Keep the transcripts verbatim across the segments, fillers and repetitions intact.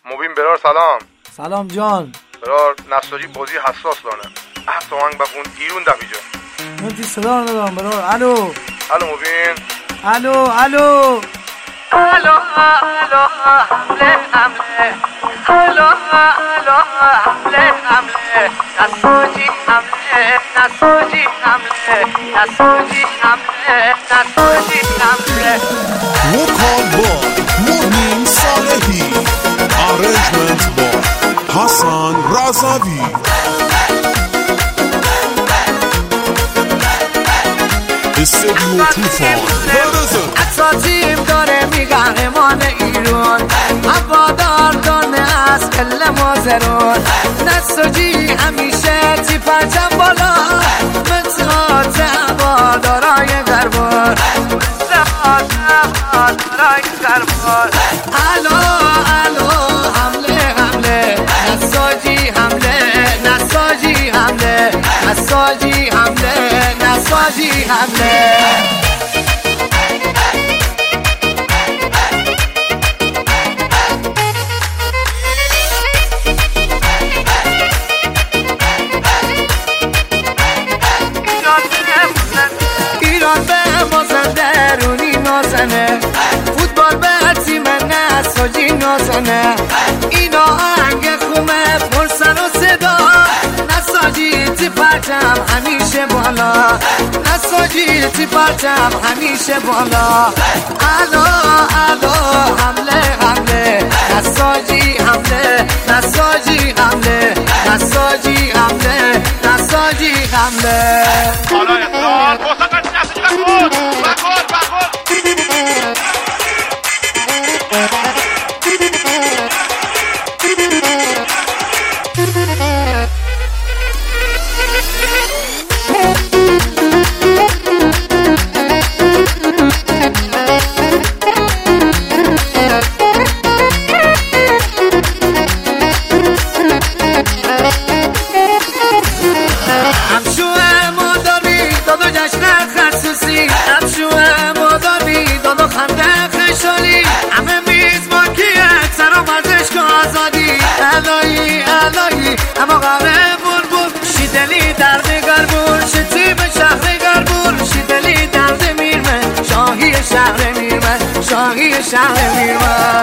مبین برار سلام. سلام جان. برار نساجی بازی حساس دانه. اه تو هنگ بخون ایرون دفیجا. من تی صدا ندارم برار. الو. الو مبین. الو الو. الو الو حمله حمله. الو الو حمله حمله. نساجی حمله نساجی حمله. نساجی حمله نساجی حمله. وکال با مبین صالحی. Arrangement با حسن رضوی. استدیو توفان پرزن. اساتیم داره میگهمان ایران، هوادار دانه از کل مازرون. نساجی همیشه تی پرچم بالا، مثلات هوادارای دربار، مثلات هوادارای دربار. الو الو حمله حمله. نساجی حمله نساجی حمله. نساجی حمله نساجی حمله. ایران به مازندرونی نازنه، فوتبال به تیم نساجی نازنه. اینا آهنگ خومه پر سر و صدا، نساجی تی پرچم همیشه بالا. نساجی تی پرچم همیشه بالا. الو الو حمله حمله. نساجی حمله نساجی حمله. نساجی حمله نساجی حمله. حالا اصرار بساقت نساجی بخور بخور بخور. الهی الهی اما غمه بول شی دلی درد گربور، شی تیم شهر گربور، شی دلی درد میرمه. شاهی شهر میرمه شاهی شهر میرمه.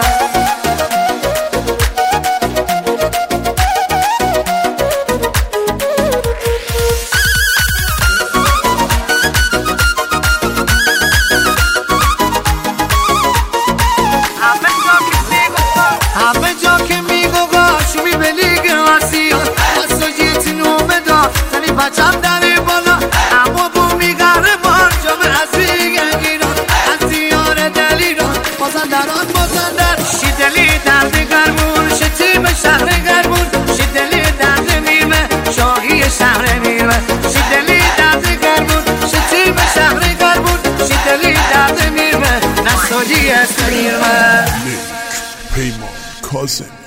همه جا که میگو گاشو میبلی گراسی، نساجی تی نومه دا تنی پچم داره بالا. اما بو میگره بار جامعه از بیگه گیران، از دیار دلیران مازندران مازندر. شی دلی درد گرمون، شی تیم شهر گرمون، شی دلی درد میرمه شاهی شهر میرمه. شی دلی درد گرمون، شی تیم شهر گرمون، شی دلی درد میرمه. نساجی است میرمه. پیمان کاظمی.